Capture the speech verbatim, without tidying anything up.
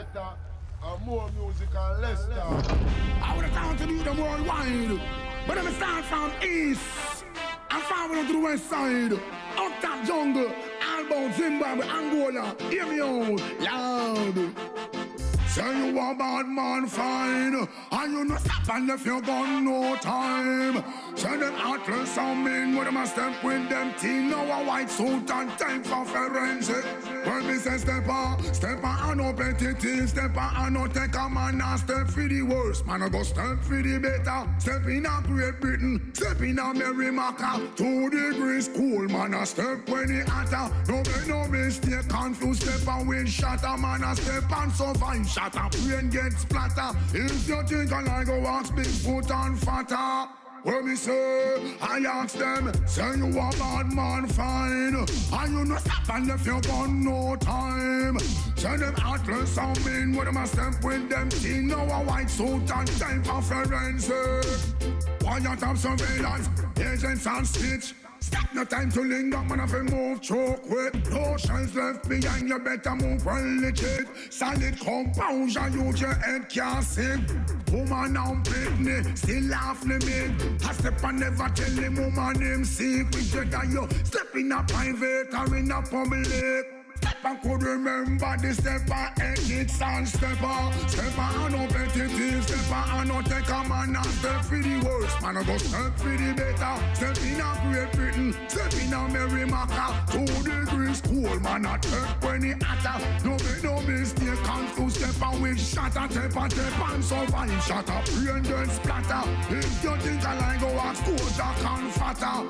better. And more music and less talk. I would have time to do them worldwide. But I'm start from east and forward to the west side. Up top jungle, Albo, Zimbabwe, Angola. Hear me out, loud. Say you a bad man fine, and you no stop and left your gun no time. Say them heartless some men, with them a step with them teen. Now a white suit and time for forensic. When me say step on, step on and no petty things. Step on and no take a man and step for the worst. Man I go step for the better. Step in a Great Britain, step in a Merrimaca. Two degrees cool, man a step when he hotter. No make no mistake, confused step and wind shatter. Man a step and survive. Shut up, brain get splatter. If you think I like go ask Bigfoot and fatter. When me say, I ask them, say you a bad man fine, and you no stop and left your gun no time. Say them heartless some men, with them a step with them teen. Now a white suit and time for forensic. Why you top surveillance, agents and stitch. Stop no time to linger, man, if you move choke with. No shells left behind, you better move well legit. Solid composure, use your head can't sing. Woman and Britney, still laugh me mid. I step and never tell him woman him secret. You got you step in a private or in a public. Step and could remember the stepper, exits and stepper. Stepper and no petty stepper and no take a man and step for the worst. Man I go step for the better. Step in a Great Britain, step in a Merrimaca. Two degrees cool, man I take when he hotter. No make no mistake, confused stepper with shatter. Stepper, step and survive, shatter, brain then splatter. If you think I like go ask coach, I can fatter.